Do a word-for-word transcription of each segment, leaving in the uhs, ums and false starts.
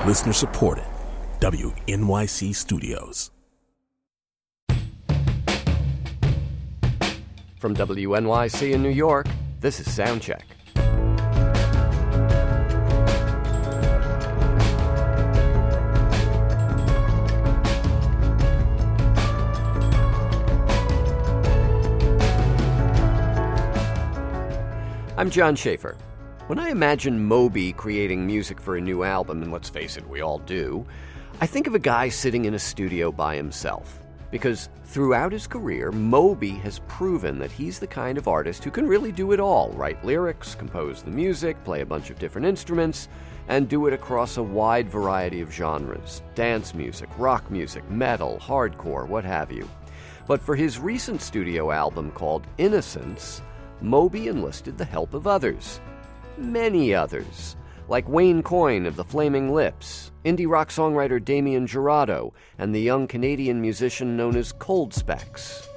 Listener supported. W N Y C Studios. From W N Y C in New York, this is Soundcheck. I'm John Schaefer. When I imagine Moby creating music for a new album, and let's face it, we all do, I think of a guy sitting in a studio by himself. Because throughout his career, Moby has proven that he's the kind of artist who can really do it all. Write lyrics, compose the music, play a bunch of different instruments, and do it across a wide variety of genres. Dance music, rock music, metal, hardcore, what have you. But for his recent studio album called Innocence, Moby enlisted the help of others. Many others, like Wayne Coyne of the Flaming Lips, indie rock songwriter Damien Jurado, and the young Canadian musician known as Cold Specs.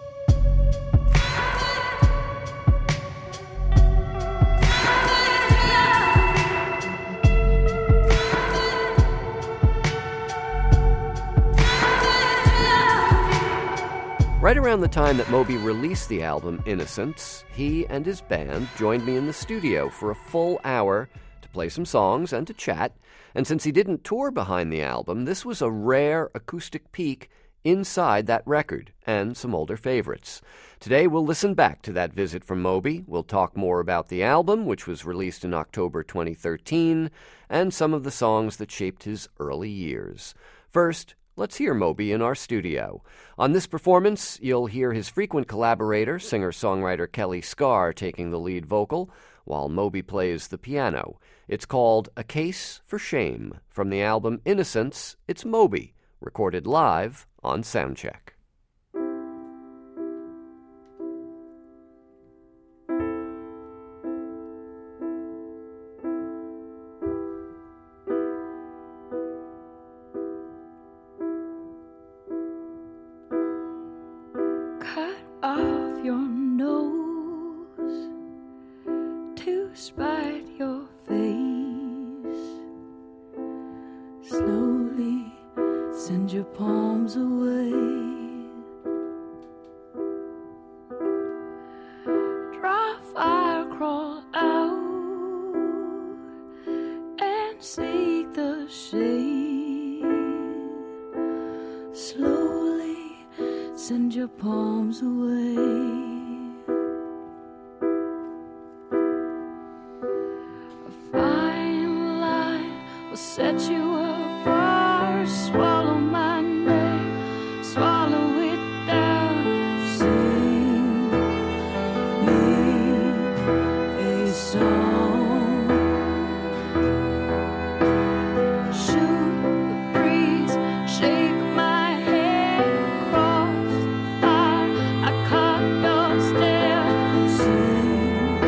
Right around the time that Moby released the album Innocence, he and his band joined me in the studio for a full hour to play some songs and to chat. And since he didn't tour behind the album, this was a rare acoustic peek inside that record and some older favorites. Today we'll listen back to that visit from Moby. We'll talk more about the album, which was released in October twenty thirteen, and some of the songs that shaped his early years. First, let's hear Moby in our studio. On this performance, you'll hear his frequent collaborator, singer-songwriter Kelly Scar, taking the lead vocal, while Moby plays the piano. It's called A Case for Shame. From the album Innocence, it's Moby, recorded live on Soundcheck. Off your nose to spite your face. Slowly send your palms away. Dry fire, crawl out and seek the shade. Slowly send your palms away. A fine line will set you apart. Swallow my name, swallow it down. Sing me a song. Shoot the breeze, shake my head across. I caught your stare. Sing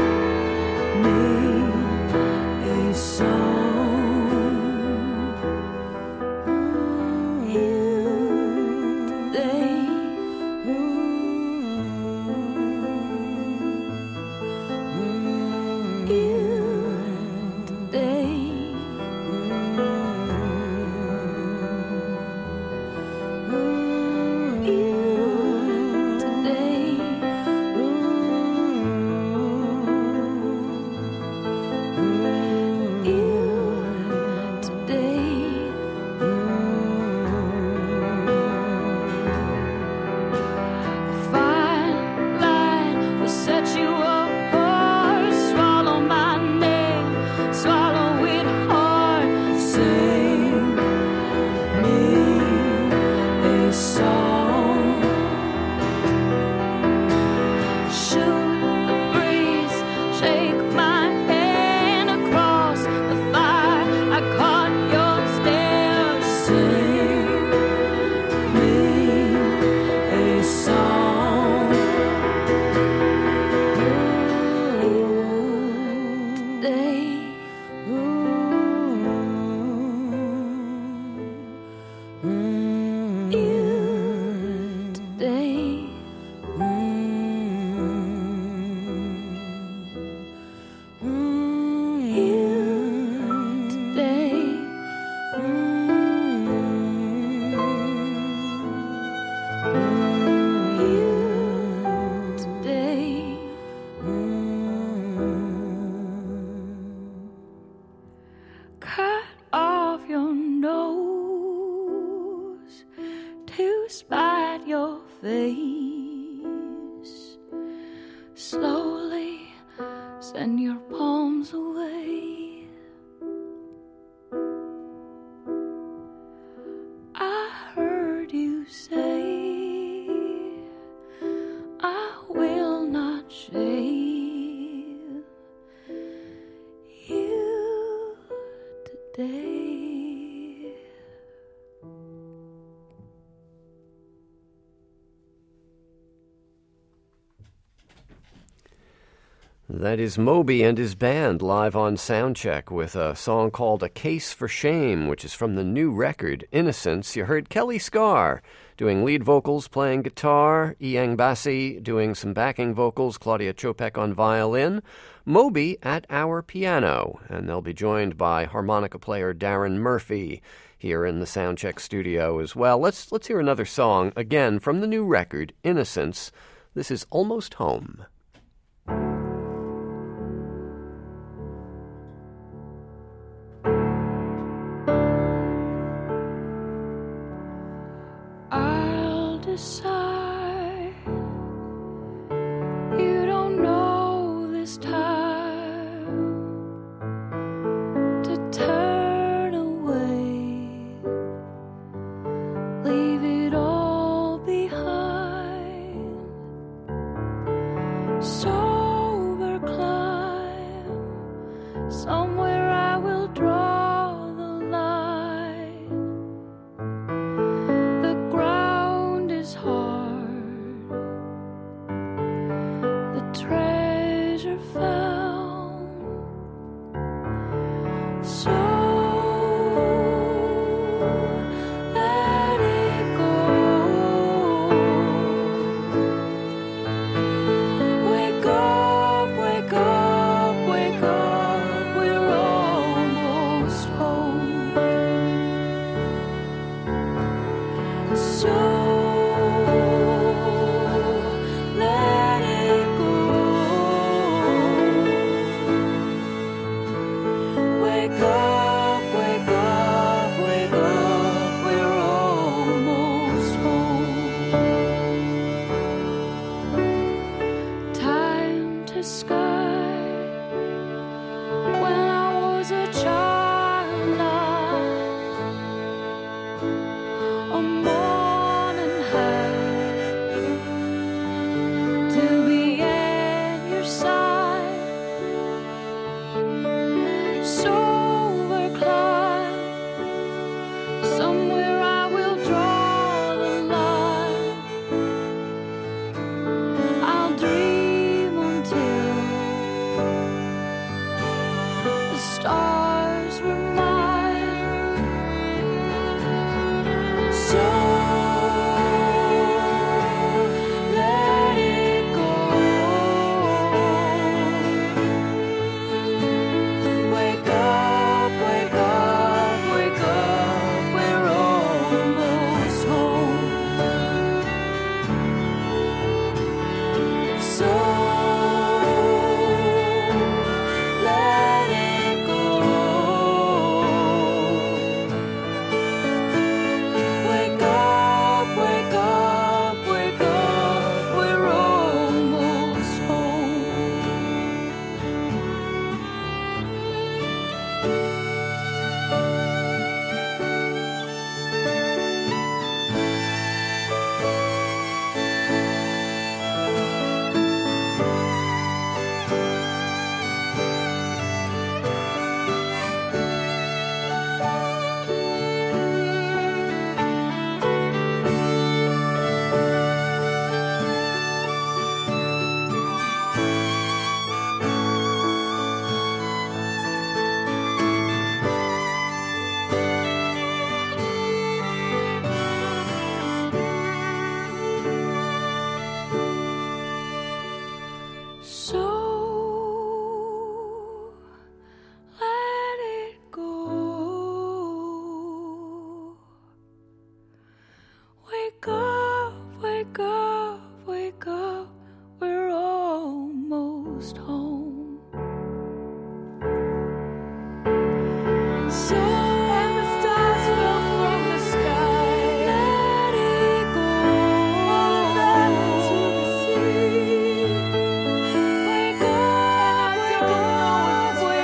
me a song. Today, palms away. I heard you say, I will not shave you today. That is Moby and his band live on Soundcheck with a song called A Case for Shame, which is from the new record, Innocence. You heard Kelly Scar doing lead vocals, playing guitar, Ieng Bassi doing some backing vocals, Claudia Chopek on violin, Moby at our piano, and they'll be joined by harmonica player Darren Murphy here in the Soundcheck studio as well. Let's, let's hear another song, again from the new record, Innocence. This is Almost Home. Decide you don't know this time to turn away, leave it all behind, sober climb somewhere I will draw the line. The ground is hard, the treasure found, so let it go. Wake up, wake up, wake up, we're almost home. So let it go. Wake up, wake up, wake up, we're almost home. Time to sky when I was a child, a morning high to be at your side, sober climb somewhere I will draw the line. I'll dream until the stars were mine. So let it go. Wake up, wake up, wake up, we're almost home. So let it go. Wake up, wake up, wake up, we're almost home. So let it go. Wake up, wake up, wake up, we're almost home. So and the stars fell from the sky. Let it go. Back to the sea. Wake up, wake up, wake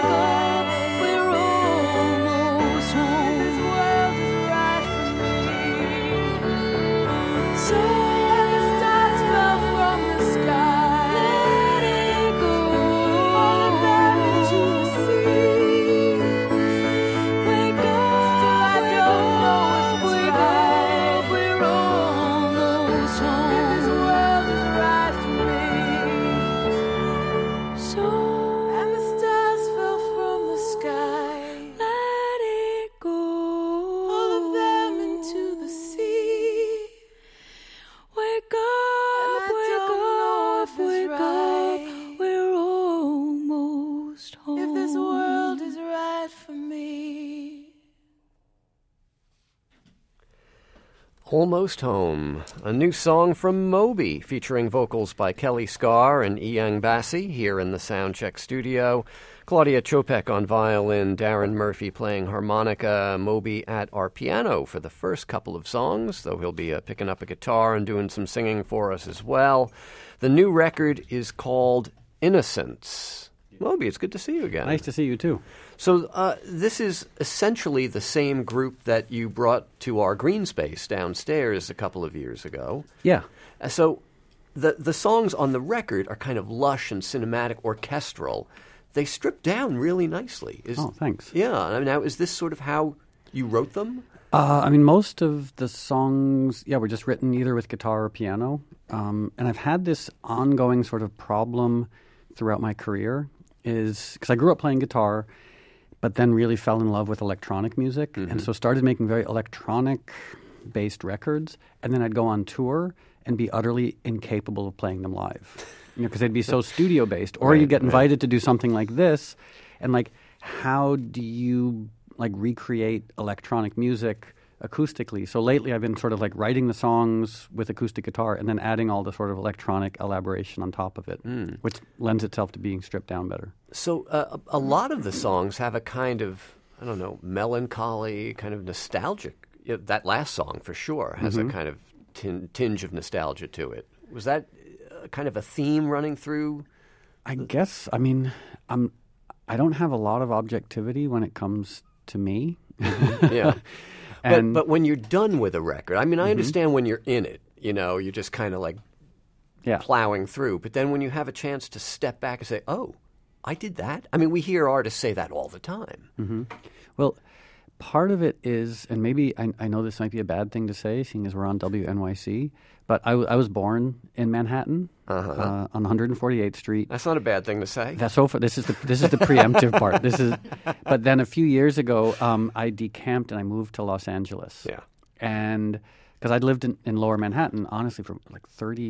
Almost Home, a new song from Moby, featuring vocals by Kelly Scar and Ian Bassi here in the Soundcheck studio. Claudia Chopek on violin, Darren Murphy playing harmonica, Moby at our piano for the first couple of songs, though he'll be uh, picking up a guitar and doing some singing for us as well. The new record is called Innocence. Moby, it's good to see you again. Nice to see you, too. So uh, this is essentially the same group that you brought to our green space downstairs a couple of years ago. Yeah. Uh, so the the songs on the record are kind of lush and cinematic, orchestral. They strip down really nicely. Is, oh, thanks. Yeah. I mean, now, is this sort of how you wrote them? Uh, I mean, most of the songs, yeah, were just written either with guitar or piano. Um, and I've had this ongoing sort of problem throughout my career. Is because I grew up playing guitar, but then really fell in love with electronic music, mm-hmm. and so started making very electronic-based records. And then I'd go on tour and be utterly incapable of playing them live, you know, because they'd be so studio-based. Or right, you get invited right. to do something like this, and like, how do you like recreate electronic music acoustically? So lately I've been sort of like writing the songs with acoustic guitar and then adding all the sort of electronic elaboration on top of it, mm. which lends itself to being stripped down better. So uh, a lot of the songs have a kind of, I don't know, melancholy, kind of nostalgic. You know, that last song for sure has mm-hmm. a kind of tin- tinge of nostalgia to it. Was that uh, kind of a theme running through? I the- guess, I mean, I'm, I don't have a lot of objectivity when it comes to me. Yeah. But, but when you're done with a record, I mean, I mm-hmm. understand when you're in it, you know, you're just kind of like yeah. plowing through. But then when you have a chance to step back and say, oh, I did that. I mean, we hear artists say that all the time. Mm-hmm. Well, part of it is, and maybe I, I know this might be a bad thing to say, seeing as we're on W N Y C, but I, w- I was born in Manhattan uh-huh. uh, on one forty-eighth Street. That's not a bad thing to say. That's so. This is the this is the preemptive part. This is, but then a few years ago, um, I decamped and I moved to Los Angeles. Yeah, and because I'd lived in, in Lower Manhattan honestly for like thirty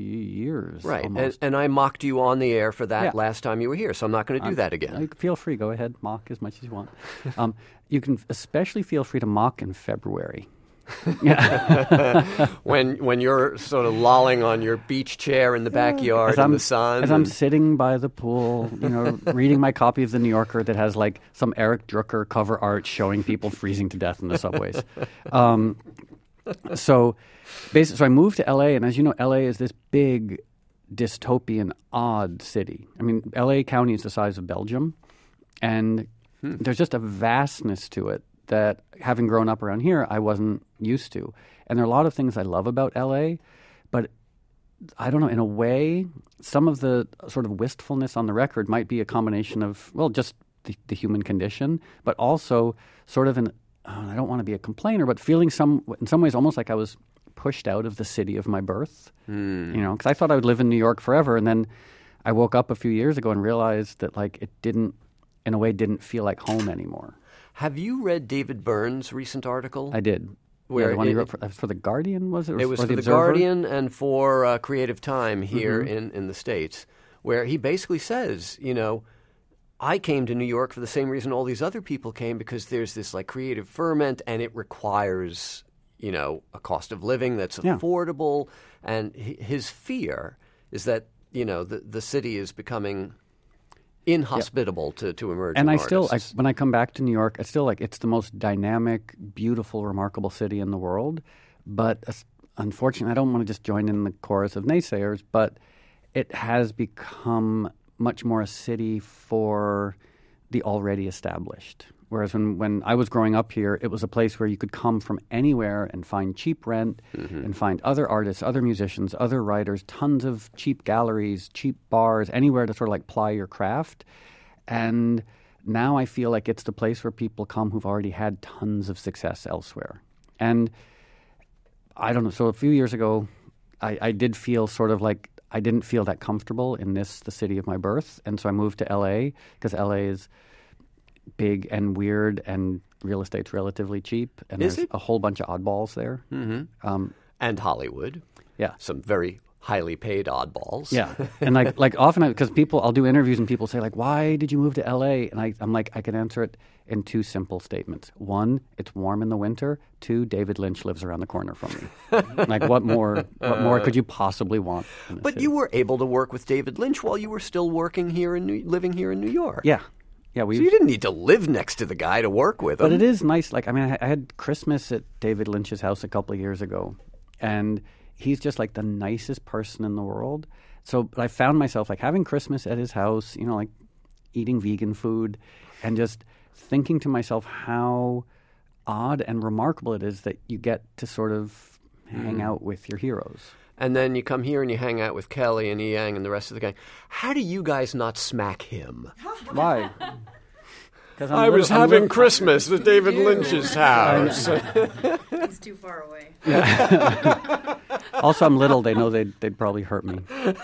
years, right? Almost. And, and I mocked you on the air for that yeah. last time you were here, so I'm not going to do um, that again. Uh, feel free, go ahead, mock as much as you want. um, you can especially feel free to mock in February. Yeah. when when you're sort of lolling on your beach chair in the backyard in the sun. As I'm sitting by the pool, you know, reading my copy of The New Yorker that has like some Eric Drucker cover art showing people freezing to death in the subways. Um, so, basically, so I moved to L A, and as you know, L A is this big, dystopian, odd city. I mean, L A County is the size of Belgium, and hmm. there's just a vastness to it that, having grown up around here, I wasn't used to. And there are a lot of things I love about L A, but I don't know, in a way, some of the sort of wistfulness on the record might be a combination of, well, just the, the human condition, but also sort of an, oh, I don't want to be a complainer, but feeling some, in some ways almost like I was pushed out of the city of my birth, mm. you know, because I thought I would live in New York forever, and then I woke up a few years ago and realized that, like, it didn't, in a way, didn't feel like home anymore. Have you read David Byrne's recent article? I did. Where yeah, the one he wrote for, for The Guardian, was it? Or, it was or for The, the Guardian and for uh, Creative Time here mm-hmm. in, in the States, where he basically says, you know, I came to New York for the same reason all these other people came, because there's this like creative ferment and it requires, you know, a cost of living that's affordable. Yeah. And his fear is that, you know, the, the city is becoming inhospitable yep. to, to emerging and I artists. still, I, when I come back to New York, I still like it's the most dynamic, beautiful, remarkable city in the world. But uh, unfortunately, I don't want to just join in the chorus of naysayers, but it has become much more a city for the already established. Whereas when, when I was growing up here, it was a place where you could come from anywhere and find cheap rent mm-hmm. and find other artists, other musicians, other writers, tons of cheap galleries, cheap bars, anywhere to sort of like ply your craft. And now I feel like it's the place where people come who've already had tons of success elsewhere. And I don't know, so a few years ago, I, I did feel sort of like I didn't feel that comfortable in this, the city of my birth. And so I moved to L A because L A is big and weird, and real estate's relatively cheap, and Is there's it? a whole bunch of oddballs there. Mm-hmm. Um, and Hollywood. Yeah. Some very highly paid oddballs. Yeah, and like like often because people, I'll do interviews and people say like, "Why did you move to L A?" And I, I'm like, I can answer it in two simple statements. One, it's warm in the winter. Two, David Lynch lives around the corner from me. Like, what more? What more could you possibly want? in a But city? you were able to work with David Lynch while you were still working here in New, living here in New York. yeah, yeah. We So you didn't need to live next to the guy to work with him. But it is nice. Like, I mean, I, I had Christmas at David Lynch's house a couple of years ago, and he's just like the nicest person in the world. So but I found myself like having Christmas at his house, you know, like eating vegan food, and just thinking to myself how odd and remarkable it is that you get to sort of hang out with your heroes. And then you come here and you hang out with Kelly and Yang and the rest of the gang. How do you guys not smack him? Why? Because I was having Christmas at David Lynch's house. He's too far away. Also, I'm little. They know they'd, they'd probably hurt me.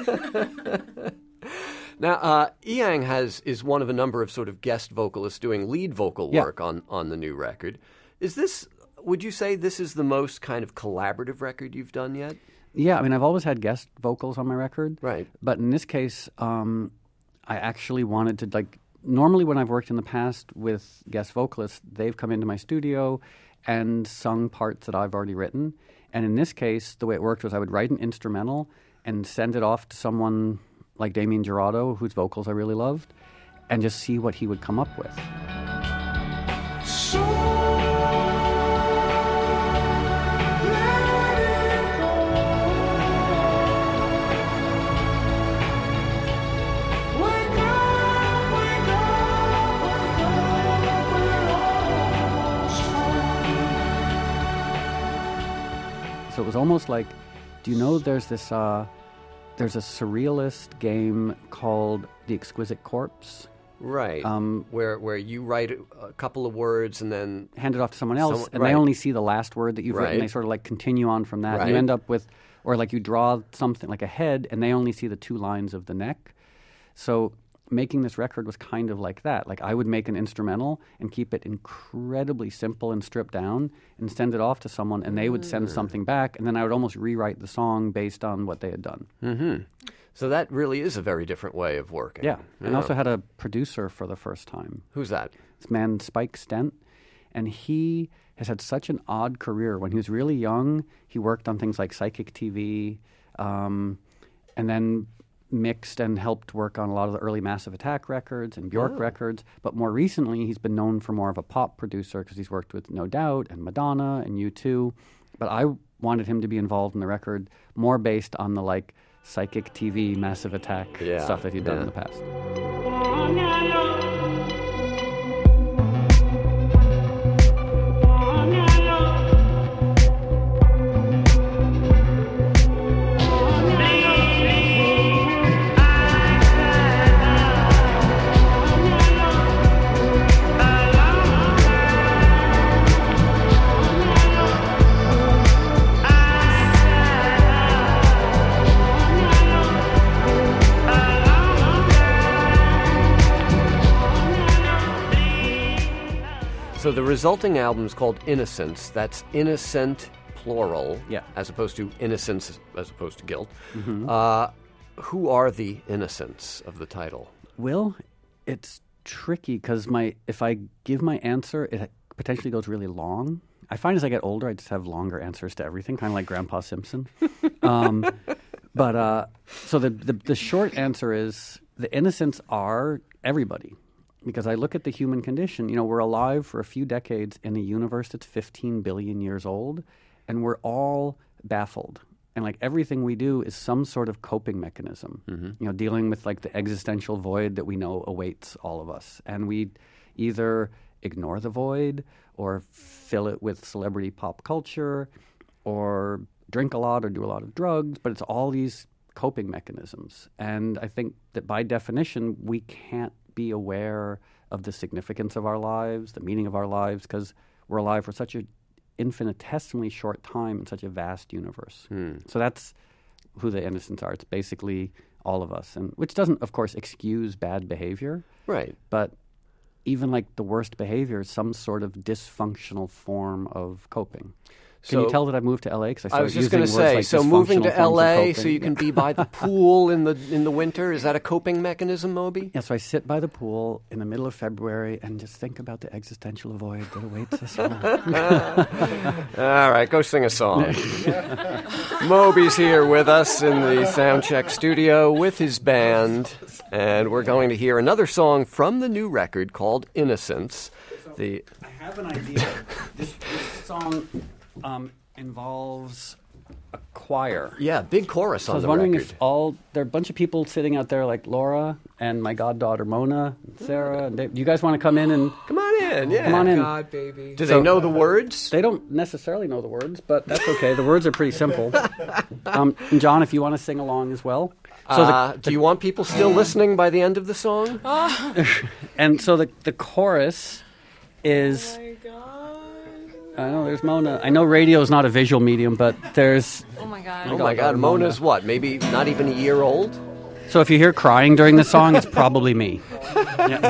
Now, uh, Yang has is one of a number of sort of guest vocalists doing lead vocal Yeah. work on, on the new record. Is this, would you say this is the most kind of collaborative record you've done yet? Yeah, I mean, I've always had guest vocals on my record. Right. But in this case, um, I actually wanted to, like, normally when I've worked in the past with guest vocalists, they've come into my studio and sung parts that I've already written. And in this case, the way it worked was I would write an instrumental and send it off to someone like Damien Gerardo, whose vocals I really loved, and just see what he would come up with. So it was almost like, do you know there's this, uh, there's a surrealist game called The Exquisite Corpse? Right. Um, where where you write a, a couple of words and then... hand it off to someone else, Someone- and right. they only see the last word that you've written. Right. They sort of like continue on from that. And Right. you end up with, or like you draw something like a head, and they only see the two lines of the neck. So making this record was kind of like that. Like I would make an instrumental and keep it incredibly simple and stripped down and send it off to someone, and they would send something back, and then I would almost rewrite the song based on what they had done. Mm-hmm. So that really is a very different way of working. Yeah. And I also had a producer for the first time. Who's that? This man, Spike Stent, and he has had such an odd career. When he was really young, he worked on things like Psychic T V, um, and then mixed and helped work on a lot of the early Massive Attack records and Bjork Oh. records. But more recently, he's been known for more of a pop producer because he's worked with No Doubt and Madonna and U two. But I wanted him to be involved in the record more based on the like Psychic T V, Massive Attack Yeah, stuff that he'd done yeah. in the past. So the resulting album is called Innocence. That's innocent, plural, Yeah. as opposed to innocence, as opposed to guilt. Mm-hmm. Uh, who are the innocents of the title? Will, it's tricky because my if I give my answer, it potentially goes really long. I find as I get older, I just have longer answers to everything, kind of like Grandpa Simpson. um, but uh, so the, the the short answer is the innocents are everybody. Because I look at the human condition, you know, we're alive for a few decades in a universe that's fifteen billion years old, and we're all baffled. And like everything we do is some sort of coping mechanism, you know, dealing with like the existential void that we know awaits all of us. And we either ignore the void or fill it with celebrity pop culture or drink a lot or do a lot of drugs, but it's all these coping mechanisms. And I think that by definition, we can't be aware of the significance of our lives, the meaning of our lives, because we're alive for such an infinitesimally short time in such a vast universe. So that's who the innocents are. It's basically all of us, and which doesn't, of course, excuse bad behavior, Right. but even like the worst behavior is some sort of dysfunctional form of coping. Can you So- tell that I moved to L A? Because I, I was just going to say, like so moving to dysfunctional forms L of A coping. so you can be by the pool in the in the winter, is that a coping mechanism, Moby? Yeah, so I sit by the pool in the middle of February and just think about the existential void that awaits us all. All right, go sing a song. Moby's here with us in the Soundcheck studio with his band, and we're going to hear another song from the new record called Innocence. The I have an idea. This, this song um, involves a choir. Yeah, big chorus So I on was the wondering record. if all there are a bunch of people sitting out there like Laura and my goddaughter Mona, and Sarah. And they, do you guys want to come in and Come on in, yeah. come on in? God, baby. Do So- they know the words? They don't necessarily know the words, but that's okay. The words are pretty simple. Um, and John, if you want to sing along as well. So uh, do you want people still listening by the end of the song? the, and so the the chorus is. Oh my God. I know there's Mona. I know radio is not a visual medium, but there's. Oh my god. Oh my God, goddaughter Mona's what? Maybe not even a year old? So if you hear crying during the song, it's probably me. Yeah.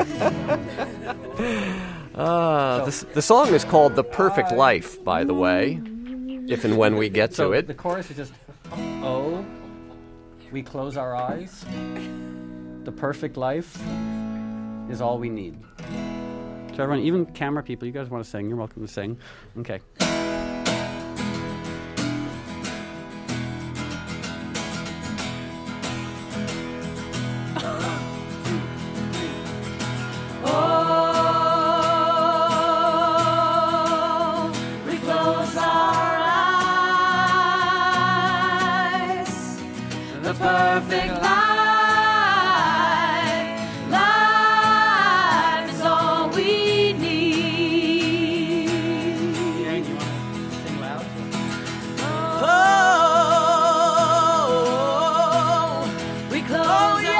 Uh, this, the song is called The Perfect Life, by the way, if and when we get So to it. the chorus is just, oh, we close our eyes. The perfect life is all we need. So everyone, even camera people, you guys want to sing, you're welcome to sing. Okay. Oh, we close our eyes. The perfect life, life is all we need. Yeah, you want to sing loud? Oh, we close yes.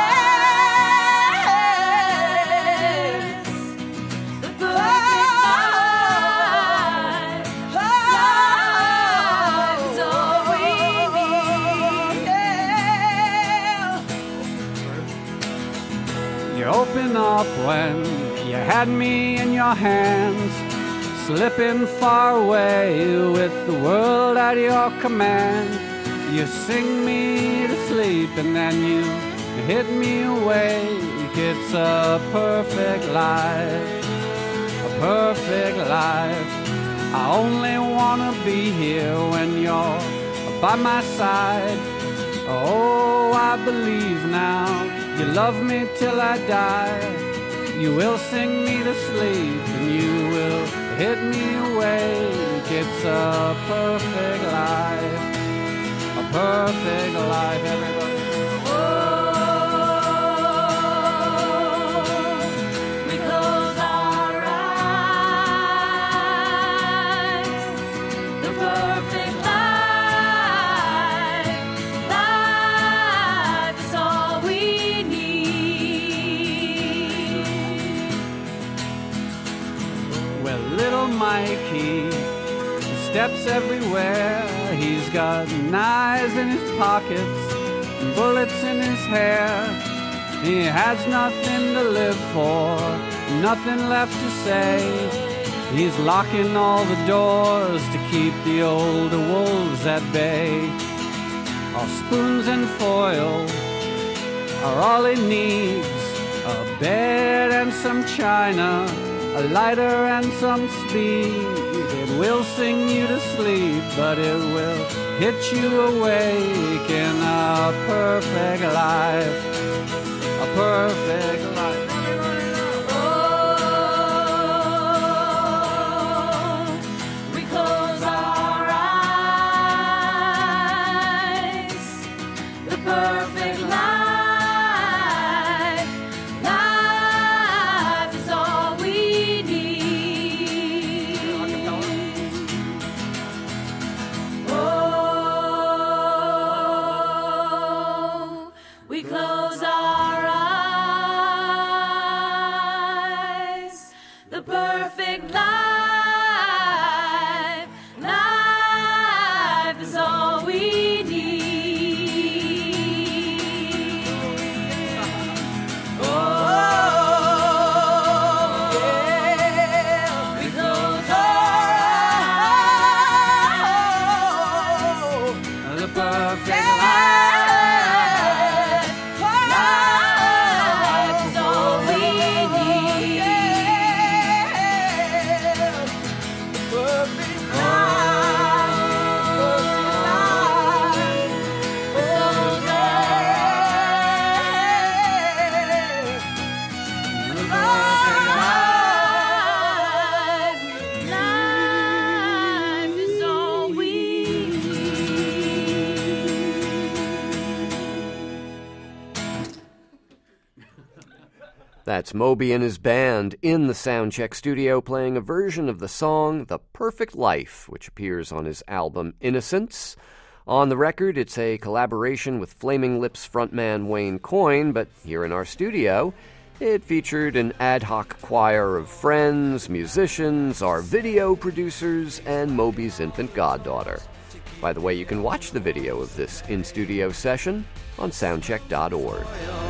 The perfect life, life is all we need. You open up when you had me in your hands, slipping far away with the world at your command. You sing me to sleep and then you hit me awake. It's a perfect life, a perfect life. I only wanna be here when you're by my side. Oh, I believe now you love me till I die. You will sing me to sleep and you will hit me awake. It's a perfect life, a perfect life, everybody. Oh, we close our eyes. The perfect life, life is all we need. Well, little Mikey steps everywhere. He's got knives in his pockets and bullets in his hair. He has nothing to live for, nothing left to say. He's locking all the doors to keep the older wolves at bay. All spoons and foil are all he needs. A bed and some china, a lighter and some speed. It will sing you to sleep, but it will hit you awake in a perfect life, a perfect life. Oh, we close our eyes. The perfect life, life is all we need. Oh, we close our eyes. The perfect life, life is all we need. Oh, yeah, we close our That's Moby and his band in the Soundcheck studio playing a version of the song The Perfect Life, which appears on his album Innocence. On the record, it's a collaboration with Flaming Lips frontman Wayne Coyne, but here in our studio, it featured an ad hoc choir of friends, musicians, our video producers, and Moby's infant goddaughter. By the way, you can watch the video of this in-studio session on soundcheck dot org.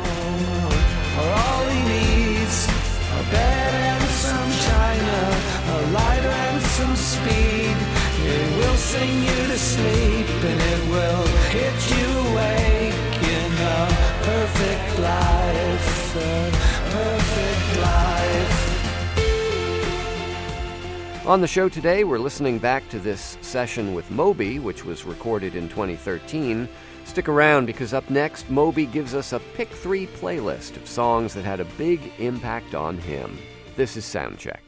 All he needs, a bed and some china, a lighter and some speed. It will sing you to sleep and it will hit you awake in a perfect life, a perfect life. On the show today, we're listening back to this session with Moby, which was recorded in twenty thirteen. Stick around because up next, Moby gives us a Pick Three playlist of songs that had a big impact on him. This is Soundcheck.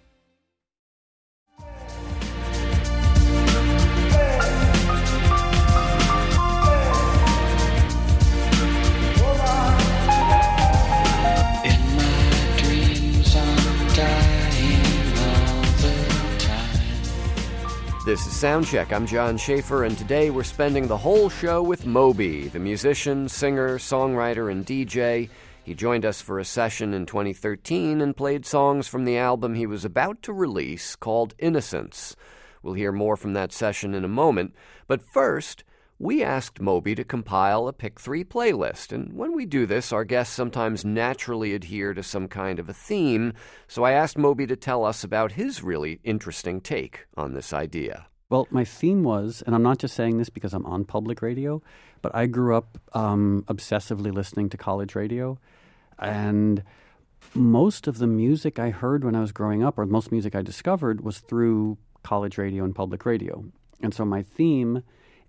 This is Soundcheck. I'm John Schaefer, and today we're spending the whole show with Moby, the musician, singer, songwriter, and D J. He joined us for a session in twenty thirteen and played songs from the album he was about to release called Innocence. We'll hear more from that session in a moment, but first, we asked Moby to compile a Pick Three playlist, and when we do this, our guests sometimes naturally adhere to some kind of a theme, so I asked Moby to tell us about his really interesting take on this idea. Well, my theme was, and I'm not just saying this because I'm on public radio, but I grew up um, obsessively listening to college radio, and most of the music I heard when I was growing up, or most music I discovered, was through college radio and public radio. And so my theme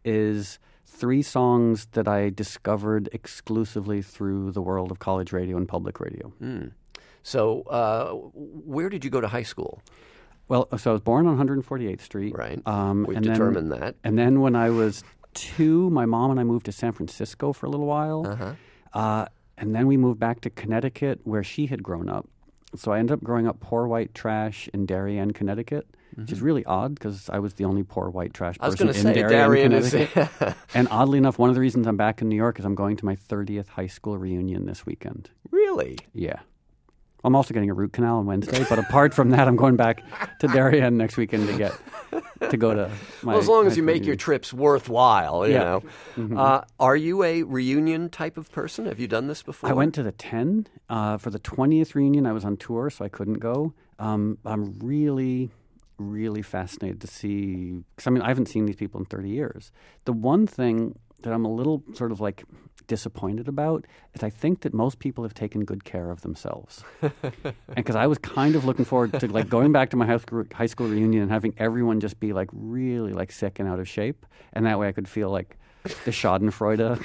is three songs that I discovered exclusively through the world of college radio and public radio. Mm. So uh, where did you go to high school? Well, so I was born on one forty-eighth Street. Right. Um, We've and determined then, that. And then when I was two, my mom and I moved to San Francisco for a little while. Uh-huh. Uh, and then we moved back to Connecticut where she had grown up. So I ended up growing up poor white trash in Darien, Connecticut. Mm-hmm. Which is really odd because I was the only poor white trash person I was going to in say, Darien, Darien is... Connecticut. And oddly enough, one of the reasons I'm back in New York is I'm going to my thirtieth high school reunion this weekend. Really? Yeah. I'm also getting a root canal on Wednesday, but apart from that, I'm going back to Darien next weekend to get to go to my Well, as long as you make reunion. your trips worthwhile, you Yeah. know. Mm-hmm. Uh, are you a reunion type of person? Have you done this before? I went to the ten. Uh, for the twentieth reunion, I was on tour, so I couldn't go. Um, I'm really... really fascinated to see, because I mean, I haven't seen these people in thirty years. The one thing that I'm a little sort of like disappointed about is I think that most people have taken good care of themselves. And because I was kind of looking forward to like going back to my high school, high school reunion and having everyone just be like really like sick and out of shape. And that way I could feel like the schadenfreude.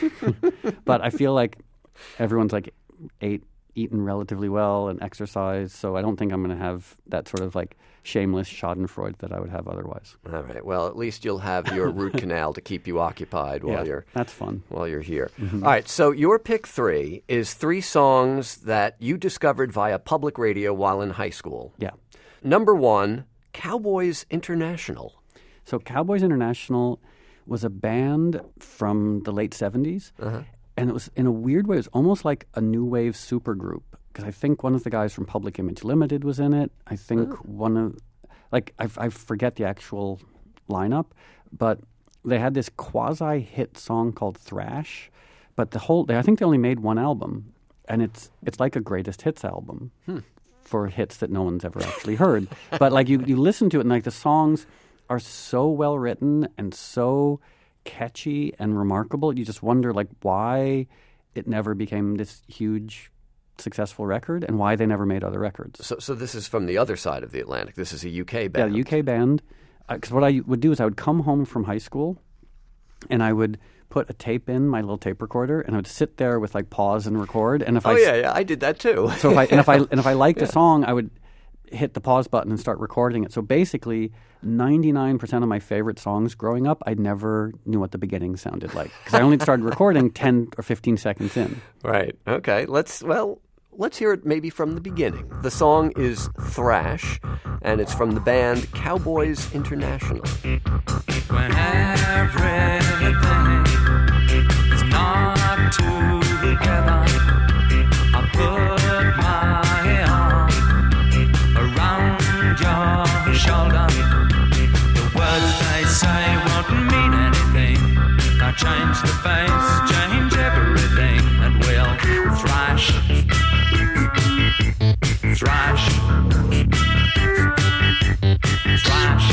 But I feel like everyone's like ate, eaten relatively well and exercised. So I don't think I'm going to have that sort of like shameless schadenfreude that I would have otherwise. All right. Well, at least you'll have your root canal to keep you occupied while Yeah, you're that's fun. while you're here. Mm-hmm. All right. So your pick three is three songs that you discovered via public radio while in high school. Yeah. Number one, Cowboys International. So Cowboys International was a band from the late seventies. Uh-huh. And it was, in a weird way, it was almost like a new wave supergroup. Because I think one of the guys from Public Image Limited was in it. I think oh. one of, like, I, I forget the actual lineup, but they had this quasi-hit song called Thrash. But the whole, they, I think they only made one album. And it's it's like a greatest hits album hmm. for hits that no one's ever actually heard. But, like, you, you listen to it, and, like, the songs are so well written and so catchy and remarkable. You just wonder, like, why it never became this huge successful record and why they never made other records. So so this is from the other side of the Atlantic. This is a U K band. Yeah, U K band. Because uh, what I would do is I would come home from high school and I would put a tape in my little tape recorder and I would sit there with like pause and record. And if oh I, yeah, yeah, I did that too. so if I and if I and if I liked yeah. a song, I would hit the pause button and start recording it. So basically, ninety-nine percent of my favorite songs growing up, I never knew what the beginning sounded like because I only started recording ten or fifteen seconds in. Right. Okay. Let's well. let's hear it maybe from the beginning. The song is Thrash, and it's from the band Cowboys International. When everything is not together, I put my arm around your shoulder. The words they say won't mean anything. Now change the face, change everything, and we'll thrash, thrash, thrash.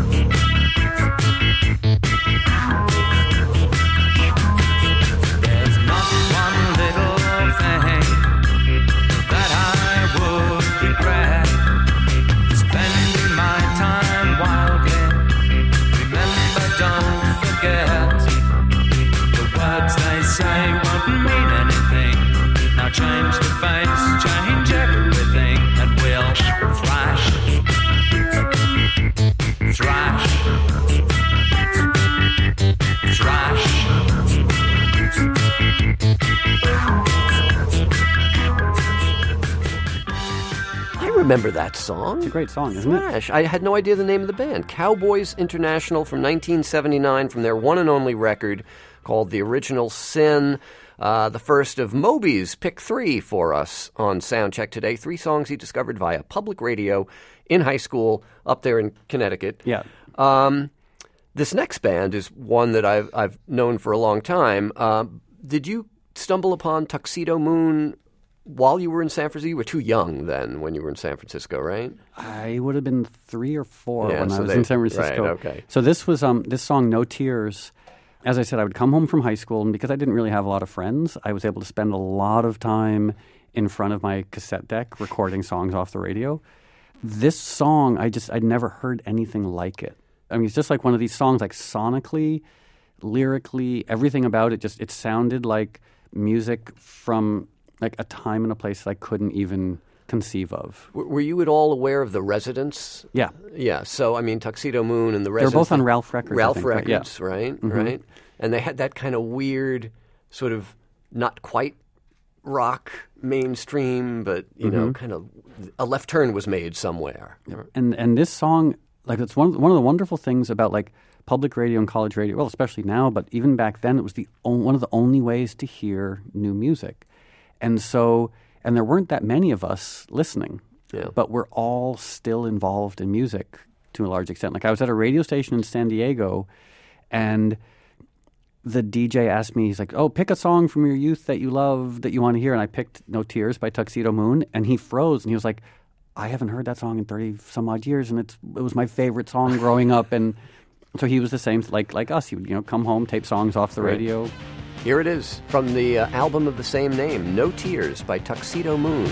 There's not one little thing that I would regret. Spending my time wildly. Remember, don't forget. The words they say won't mean anything. Now change the face, change everything, and we'll thrash, thrash, thrash. I remember that song. It's a great song, isn't it? Thrash. I had no idea the name of the band. Cowboys International from nineteen seventy-nine, from their one and only record called The Original Sin. Uh, the first of Moby's Pick Three for us on Soundcheck today. Three songs he discovered via public radio in high school up there in Connecticut. Yeah. Um, this next band is one that I've, I've known for a long time. Uh, did you stumble upon Tuxedo Moon while you were in San Francisco? You were too young then when you were in San Francisco, right? I would have been three or four Yeah, when so I was they- in San Francisco. right, okay. So this was um, this song, No Tears. As I said, I would come home from high school, and because I didn't really have a lot of friends, I was able to spend a lot of time in front of my cassette deck recording songs off the radio. This song, I just, I'd never heard anything like it. I mean, it's just like one of these songs, like sonically, lyrically, everything about it, just, it sounded like music from like a time and a place that I couldn't even conceive of. W- were you at all aware of the Residents? Yeah. Yeah, so I mean, Tuxedo Moon and the They were Residents. both on Ralph Records, I Ralph think, right? Yeah. Records, right? Mhm. Right. And they had that kind of weird, sort of not quite rock mainstream, but you know, Mhm. kind of a left turn was made somewhere. And and this song, like, it's one one of the wonderful things about like public radio and college radio. Well, especially now, but even back then, it was the on, one of the only ways to hear new music. And so, and there weren't that many of us listening, Yeah. but we're all still involved in music to a large extent. Like, I was at a radio station in San Diego, and the D J asked me, he's like, oh, pick a song from your youth that you love, that you want to hear. And I picked No Tears by Tuxedo Moon, and he froze, and he was like, I haven't heard that song in thirty some odd years, and it's it was my favorite song growing up. And so he was the same, like like us. He would, you know, come home, tape songs off the Right. radio. Here it is from the uh, album of the same name, No Tears by Tuxedo Moon.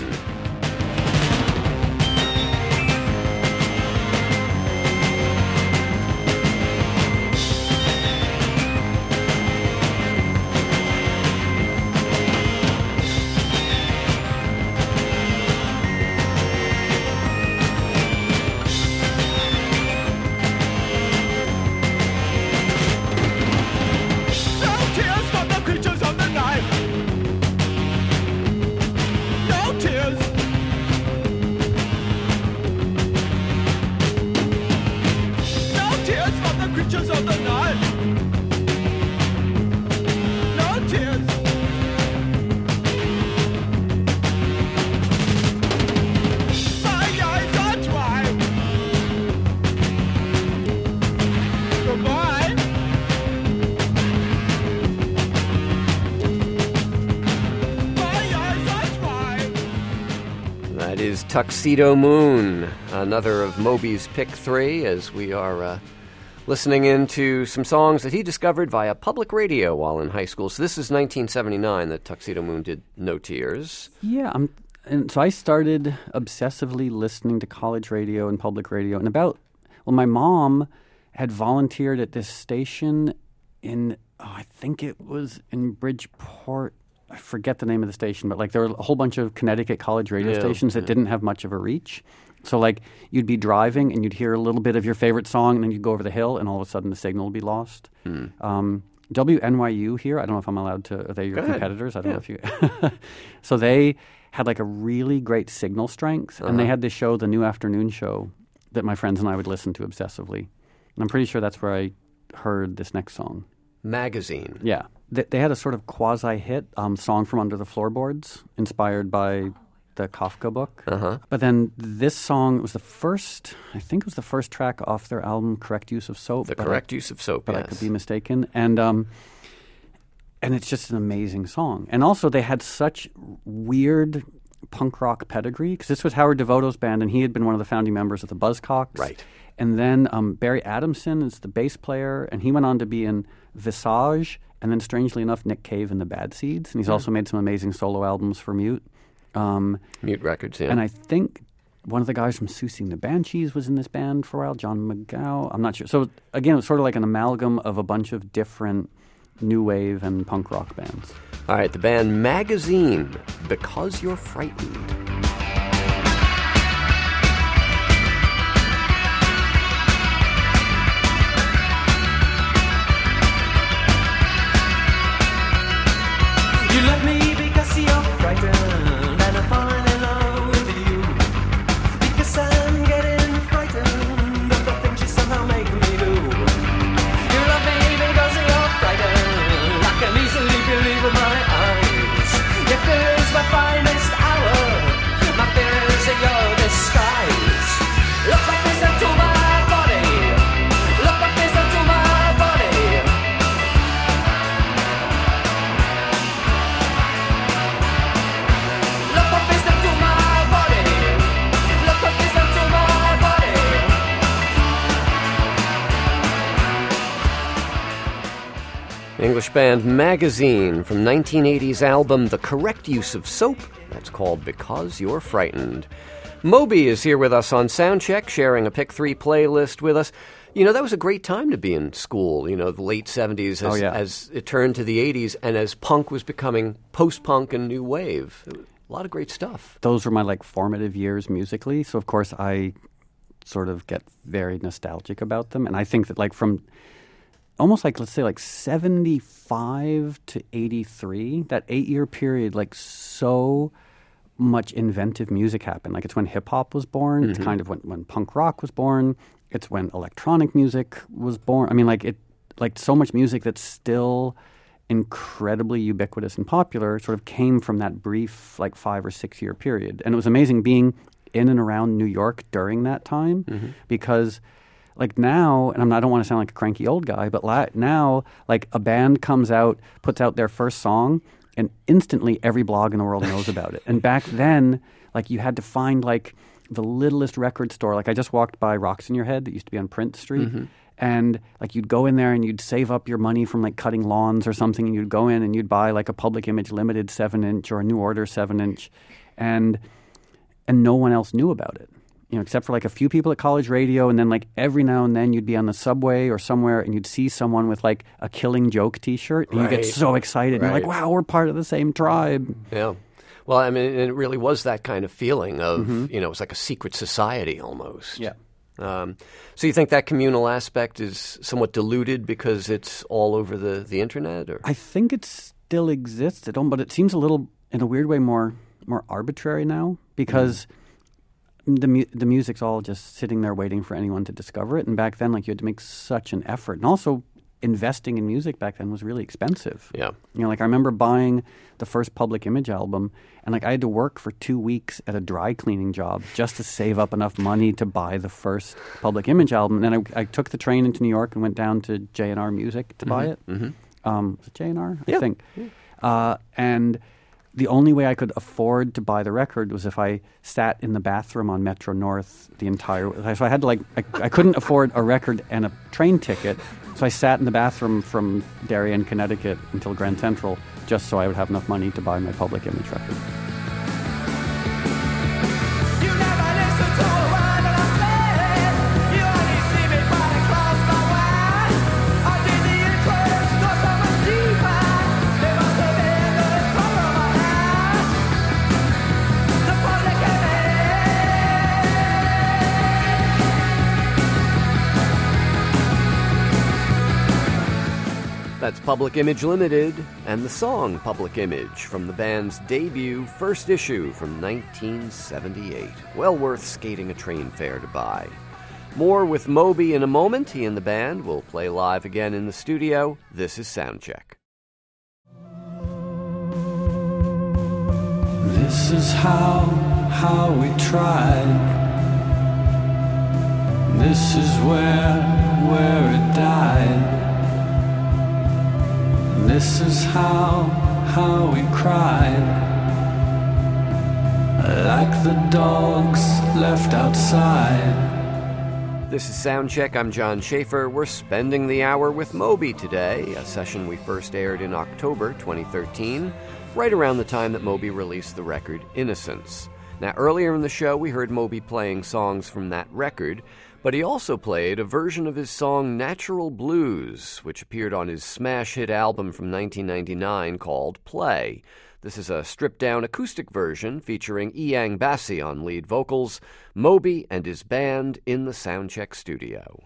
No tears for the creatures of the night. No tears. No tears for the creatures of the night. No tears. My eyes are dry. Goodbye. My eyes are dry. That is Tuxedo Moon, another of Moby's Pick Three, as we are uh, listening into some songs that he discovered via public radio while in high school. So this is nineteen seventy-nine that Tuxedo Moon did No Tears. Yeah, I'm, and so I started obsessively listening to college radio and public radio. And about, well, my mom had volunteered at this station in, oh, I think it was in Bridgeport. I forget the name of the station, but like there were a whole bunch of Connecticut college radio Yeah, stations that yeah. didn't have much of a reach. So like you'd be driving and you'd hear a little bit of your favorite song, and then you'd go over the hill, and all of a sudden the signal would be lost. Hmm. Um, W N Y U here, I don't know if I'm allowed to, are they your Go ahead. competitors? I don't Yeah. know if you, so they had like a really great signal strength, and they Uh-huh. had this show, the New Afternoon Show, that my friends and I would listen to obsessively. And I'm pretty sure that's where I heard this next song. Magazine. Yeah. They, they had a sort of quasi-hit um, song from Under the Floorboards, inspired by the Kafka book. Uh-huh. But then this song was the first, I think it was the first track off their album, Correct Use of Soap. The but correct I, use of soap, But yes. I could be mistaken. And um, and it's just an amazing song. And also they had such weird punk rock pedigree, because this was Howard Devoto's band, and he had been one of the founding members of the Buzzcocks. Right. And then um, Barry Adamson is the bass player, and he went on to be in Visage, and then strangely enough, Nick Cave in the Bad Seeds. And he's also made some amazing solo albums for Mute. Um, Mute Records, yeah. and I think one of the guys from Susie and the Banshees was in this band for a while, John McGow. I'm not sure. So again, it was sort of like an amalgam of a bunch of different new wave and punk rock bands. All right, the band Magazine, Because You're Frightened. You love me because you're frightened, and I'm falling in love with you. Because I'm getting frightened of the things you somehow make me do. You love me because you're frightened, I can easily believe in my eyes. Your fear is my finest hour, my fear is your disguise. Look like this into my body, look like this into my body. Look what this done to my body. Look what this done to my body. English band Magazine from nineteen eighties album The Correct Use of Soap. That's called Because You're Frightened. Moby is here with us on Soundcheck, sharing a Pick three playlist with us. You know, that was a great time to be in school, you know, the late seventies as, Oh, yeah. as it turned to the eighties and as punk was becoming post-punk and new wave. A lot of great stuff. Those were my like formative years musically. So of course I sort of get very nostalgic about them. And I think that like from almost like, let's say like seventy-five to eighty-three, that eight-year period, like so much inventive music happened. Like it's when hip-hop was born. Mm-hmm. It's kind of when, when punk rock was born. It's when electronic music was born. I mean, like it, like so much music that's still incredibly ubiquitous and popular sort of came from that brief like five or six year period. And it was amazing being in and around New York during that time Mm-hmm. because like now, and I'm, I don't want to sound like a cranky old guy, but la- now like a band comes out, puts out their first song, and instantly every blog in the world knows about it. And back then, like you had to find like the littlest record store. Like I just walked by Rocks in Your Head that used to be on Prince Street. Mm-hmm. And like you'd go in there and you'd save up your money from like cutting lawns or something, and you'd go in and you'd buy like a Public Image Limited seven inch or a New Order seven inch, and and no one else knew about it, you know, except for like a few people at college radio, and then like every now and then you'd be on the subway or somewhere and you'd see someone with like a Killing Joke T-shirt, and you Right. get so excited, and you're Right. like, wow, we're part of the same tribe. Yeah. Well, I mean, it really was that kind of feeling of, Mm-hmm. you know, it was like a secret society almost. Yeah. Um, so you think that communal aspect is somewhat diluted because it's all over the, the internet? Or I think it still exists, it don't, but it seems a little, in a weird way, more more arbitrary now because the mu- the music's all just sitting there waiting for anyone to discover it. And back then, like you had to make such an effort, and also investing in music back then was really expensive. Yeah. You know, like I remember buying the first Public Image album, and like I had to work for two weeks at a dry cleaning job just to save up enough money to buy the first Public Image album. And then I, I took the train into New York and went down to J and R Music to buy it. Mm-hmm. Um, was it J and R? I Yeah. think. Uh, and the only way I could afford to buy the record was if I sat in the bathroom on Metro North the entire. So I had to like I, I couldn't afford a record and a train ticket, so I sat in the bathroom from Darien, Connecticut, until Grand Central, just so I would have enough money to buy my Public Image record. You never listen to a word that I say. You only see me when I close my eyes. I did the interest 'cause I'm a deeper. They must have been the color of my eyes. The public image. That's Public Image Limited and the song Public Image from the band's debut first issue from nineteen seventy-eight. Well worth skating a train fare to buy. More with Moby in a moment. He and the band will play live again in the studio. This is Soundcheck. This is how, how we tried. This is where, where it died. This is how, how we cried. Like the dogs left outside. This is Soundcheck. I'm John Schaefer. We're spending the hour with Moby today, a session we first aired in October twenty thirteen, right around the time that Moby released the record Innocence. Now, earlier in the show, we heard Moby playing songs from that record, but he also played a version of his song Natural Blues, which appeared on his smash hit album from nineteen ninety-nine called Play. This is a stripped-down acoustic version featuring Ian Bassi on lead vocals, Moby and his band in the Soundcheck studio.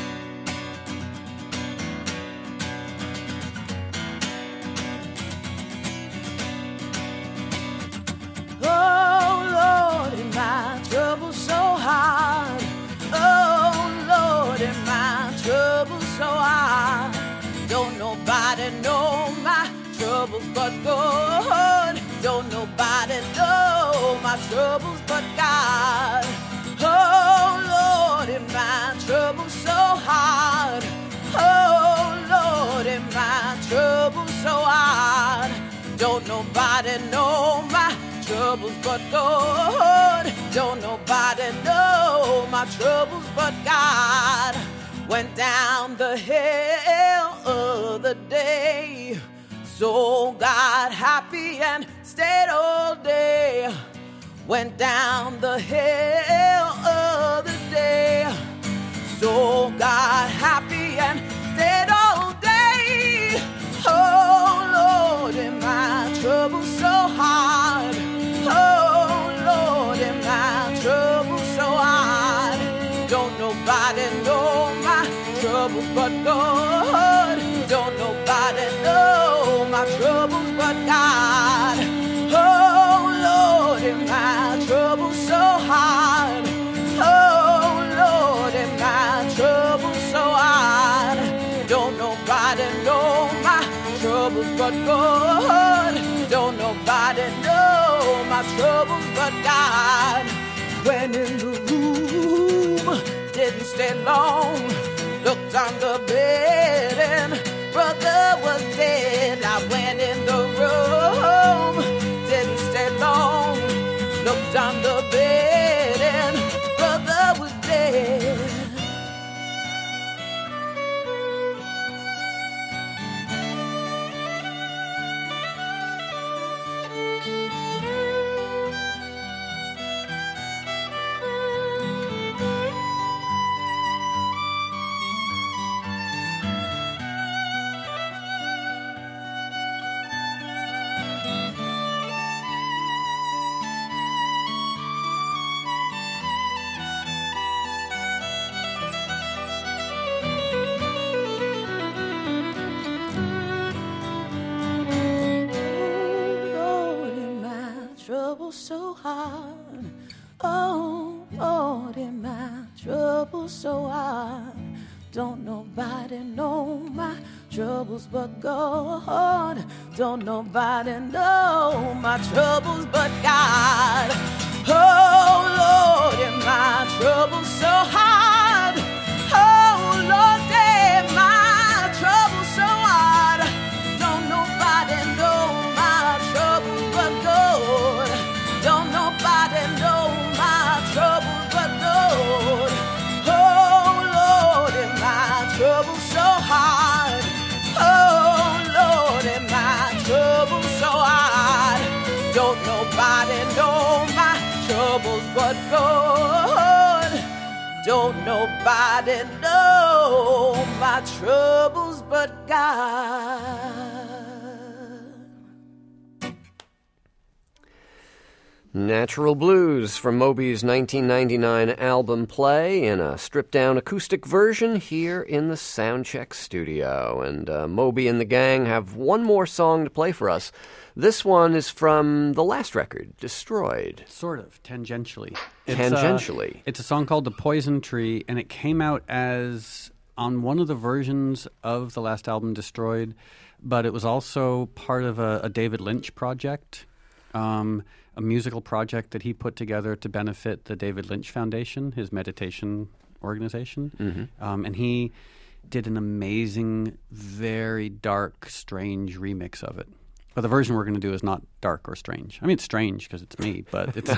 Oh, Lord, in my trouble so hard. Oh, Lord, in my trouble so hard. Don't nobody know my troubles but God. Don't nobody know my troubles but God. Oh, Lord, in my trouble so hard. Oh, Lord, in my trouble so hard. Don't nobody know my troubles but God. Don't nobody know my troubles but God. Went down the hill other day, so got happy and stayed all day. Went down the hill other day, so got happy and stayed all day. Oh, Lord, in my trouble so hard. Oh, Lord, in my trouble so hard. Don't nobody know my troubles but God. Don't nobody know my troubles but God. Oh, Lord, in my trouble so hard. Oh, Lord, in my trouble so hard. Don't nobody know my troubles but God. Don't nobody know my troubles but God. Went in the room, didn't stay long. Looked on the bed and brother was dead. I went in the room, didn't stay long. Looked on the bed and brother was dead. So hard, oh Lord, in my trouble so hard. Don't nobody know my troubles but God. Don't nobody know my troubles but God. Oh Lord, in my trouble so hard. Oh Lord, in my trouble so hard. Don't nobody know my troubles but God. Don't nobody know my troubles but Lord. Oh, Lord, in my trouble so hard. Oh, Lord, in my trouble so hard. Don't nobody know my troubles but God. Don't nobody know my troubles but God. Natural Blues from Moby's nineteen ninety-nine album Play in a stripped-down acoustic version here in the Soundcheck studio. And uh, Moby and the gang have one more song to play for us. This one is from the last record, Destroyed. Sort of, tangentially. It's, Tangentially. Uh, it's a song called The Poison Tree, and it came out as on one of the versions of the last album, Destroyed, but it was also part of a, a David Lynch project. Um, a musical project that he put together to benefit the David Lynch Foundation, his meditation organization. Mm-hmm. Um, and he did an amazing, very dark, strange remix of it. But the version we're going to do is not dark or strange. I mean, it's strange because it's me, but it's...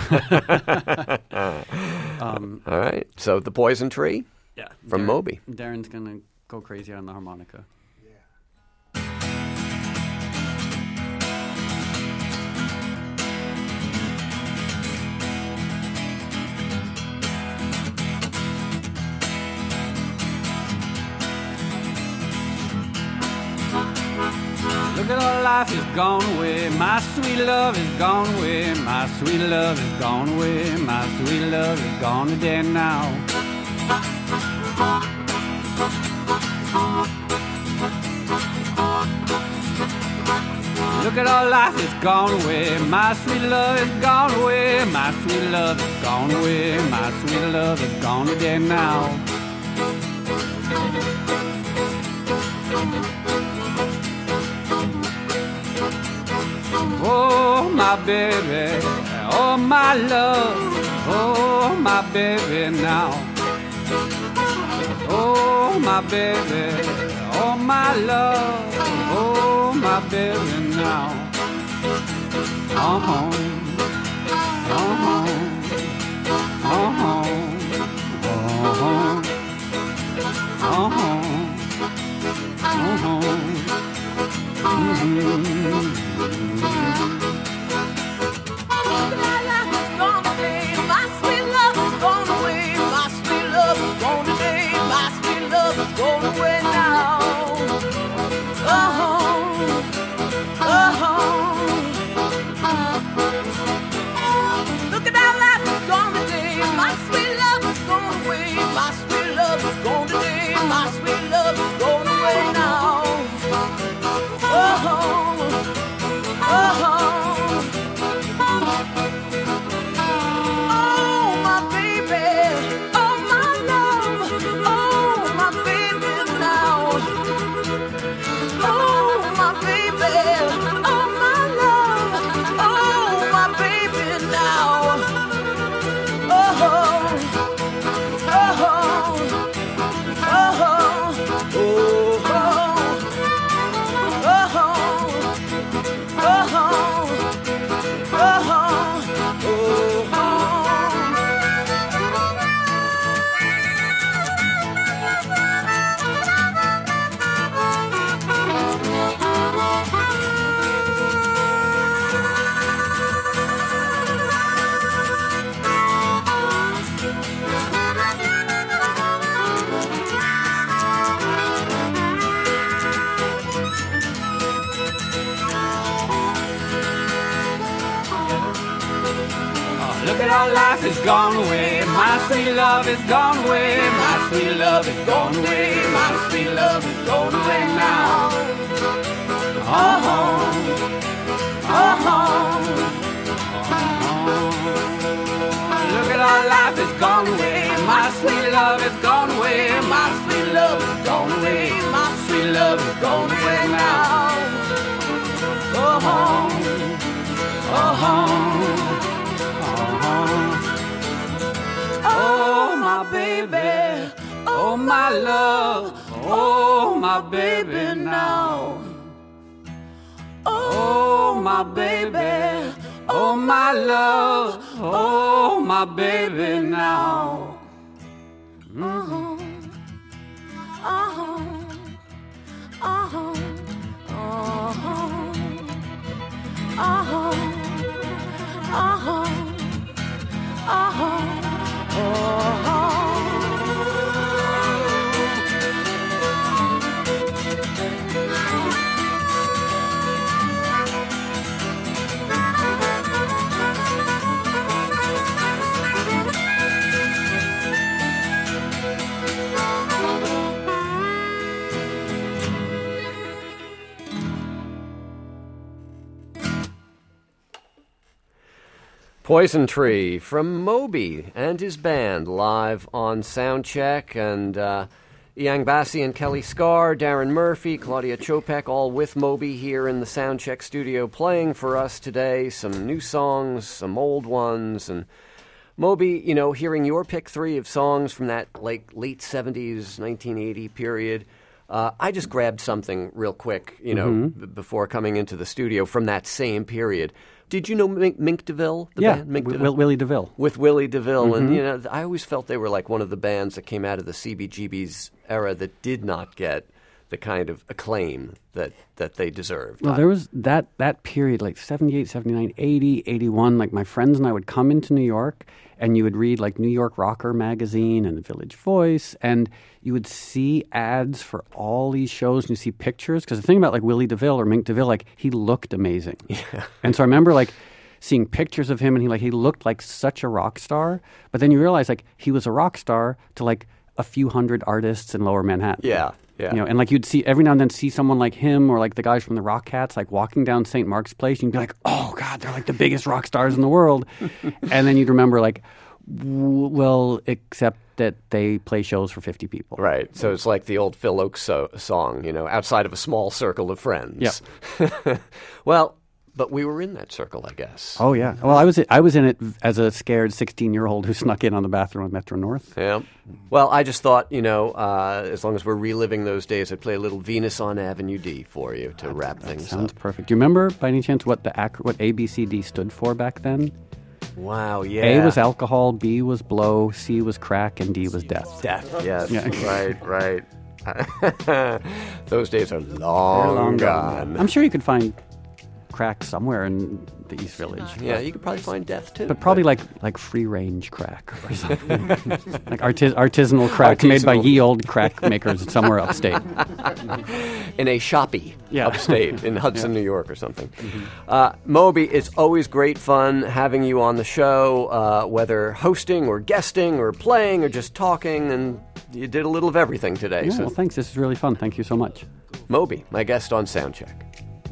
um, All right. So The Poison Tree yeah, from Darren, Moby. Darren's going to go crazy on the harmonica. Look at all life is gone away. My sweet love is gone away. My sweet love is gone away. My sweet love is gone today now. Look at all life is gone away. My sweet love is gone away. My sweet love is gone away. My sweet love is gone today now. Oh, my baby, oh, my love, oh, my baby now. Oh, my baby, oh, my love, oh, my baby now. Oh, home, oh, home, oh, home, oh, home, oh, home, oh, home. Mm-hmm. My life is gone away. My sweet love is gone away. My sweet love is gone away. My sweet love is gone away now. Oh, oh. Look at how life is gone today. My sweet love is gone away. My sweet love is gone today. My sweet love is gone away now. Oh, oh, oh, my baby, oh, my love, oh, my baby now. Oh, my baby, oh, my love, oh, my baby now. Oh, oh, oh, oh, oh. Look at all life is gone away. My sweet love is gone away. My sweet love is gone away. My sweet love is gone away now. Oh, oh, oh, oh. Look at all life is gone away. My sweet love is gone away. My sweet love is gone away. My sweet love is gone away now. Oh, oh, oh, oh. Oh, my baby, oh, my love, oh, my baby now. Oh, my baby, oh, my love, oh, my baby now. Oh, oh, oh, oh, oh, oh, oh, oh. Poison Tree from Moby and his band live on Soundcheck. And uh, Ian Bassi and Kelly Scar, Darren Murphy, Claudia Chopek, all with Moby here in the Soundcheck studio playing for us today. Some new songs, some old ones. And Moby, you know, hearing your pick three of songs from that like late seventies, nineteen eighty period, uh, I just grabbed something real quick, you know, Mm-hmm. b- before coming into the studio from that same period. Did you know Mink, Mink DeVille? The Yeah, band? Mink Wi- DeVille? Willie DeVille. With Willie DeVille. Mm-hmm. And, you know, I always felt they were like one of the bands that came out of the C B G B's era that did not get the kind of acclaim that, that they deserved. Well, I- there was that, that period, like seventy-eight, seventy-nine, eighty, eighty-one, like my friends and I would come into New York and you would read like New York Rocker magazine and the Village Voice, and you would see ads for all these shows and you see pictures. Because the thing about like Willie DeVille or Mink DeVille, like he looked amazing. Yeah. And so I remember like seeing pictures of him and he like he looked like such a rock star. But then you realize like he was a rock star to like a few hundred artists in Lower Manhattan. Yeah, yeah. You know, and like you'd see every now and then see someone like him or like the guys from the Rock Cats like walking down Saint Mark's Place, and you'd be like, oh God, they're like the biggest rock stars in the world. And then you'd remember like, w- well, except that they play shows for fifty people. Right. So it's like the old Phil Oakes so- song, you know, outside of a small circle of friends. Yeah. Well, but we were in that circle, I guess. Oh yeah. Well, I was I was in it as a scared sixteen-year-old who snuck in on the bathroom at Metro North. Yeah. Well, I just thought, you know, uh, as long as we're reliving those days, I'd play a little Venus on Avenue D for you to wrap things Sounds up. perfect. Do you remember by any chance what the ac- what A B C D stood for back then? Wow, yeah. A was alcohol, B was blow, C was crack, and D was death. Death, yes. Yeah. Right, right. Those days are long, They're long gone. I'm sure you could find crack somewhere in the East Village. Yeah, you could probably find death, too. But probably like like free range crack or something. Like artis- artisanal crack made by Artisanal. ye old crack makers somewhere upstate. in a shoppy Yeah. upstate in Hudson, New York or something. Uh, Moby, it's always great fun having you on the show, uh, whether hosting or guesting or playing or just talking, and you did a little of everything today. Yeah, so well, thanks. This is really fun. Thank you so much. Moby, my guest on Soundcheck.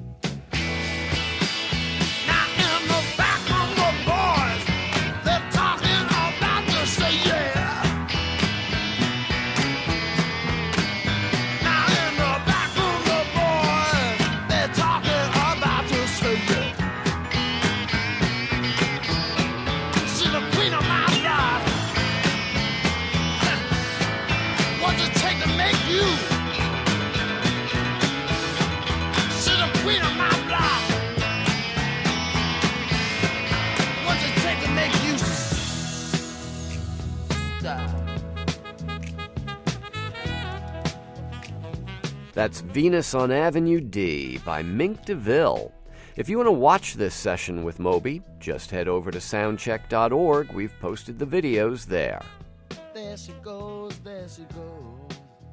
Now in the back room, the boys, they're talking about to say yeah. Now in the back room, the boys, they're talking about to say yeah. She's the queen of my life. What's it take to make you? She's the queen of my block. What's it take to make you stop? That's Venus on Avenue D by Mink DeVille. If you want to watch this session with Moby, just head over to soundcheck dot org. We've posted the videos there. There she goes, there she goes.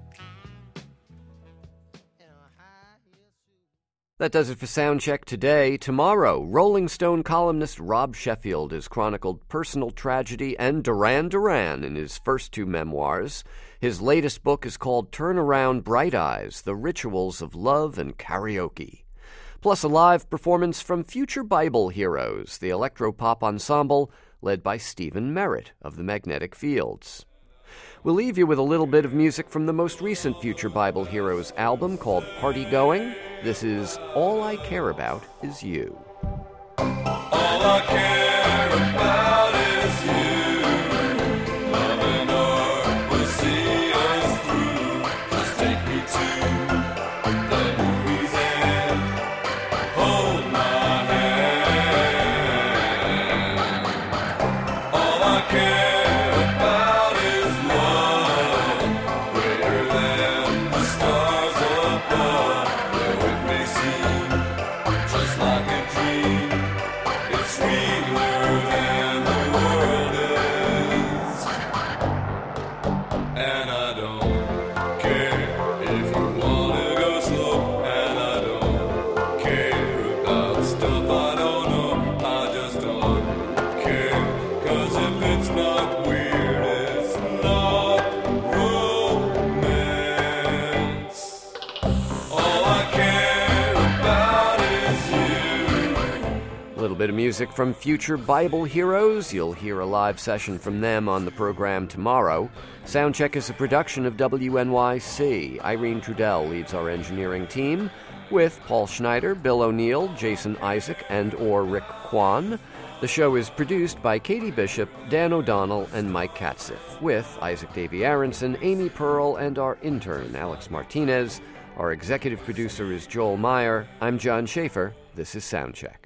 In a high heel shoe. That does it for Soundcheck today. Tomorrow, Rolling Stone columnist Rob Sheffield has chronicled personal tragedy and Duran Duran in his first two memoirs. His latest book is called Turn Around Bright Eyes, The Rituals of Love and Karaoke. Plus a live performance from Future Bible Heroes, the electro-pop ensemble led by Stephen Merritt of the Magnetic Fields. We'll leave you with a little bit of music from the most recent Future Bible Heroes album called Party Going. This is All I Care About Is You. All I care about is you. Love and art will see us through. Just take me to the movies and hold my hand. All I care about is love, greater than the stars above. Though it may seem just like a dream, it's sweeter than the world is. And I don't care if you wanna go slow, and I don't care about stuff I don't know. I just don't care, 'cause if it's not weird, it's not romance. All I care about is you. A little little bit of music from future Bible heroes. You'll hear a live session from them on the program tomorrow. Soundcheck is a production of W N Y C. Irene Trudell leads our engineering team, with Paul Schneider, Bill O'Neill, Jason Isaac, and or Rick Kwan. The show is produced by Katie Bishop, Dan O'Donnell, and Mike Katzif, with Isaac Davy Aronson, Amy Pearl, and our intern, Alex Martinez. Our executive producer is Joel Meyer. I'm John Schaefer. This is Soundcheck.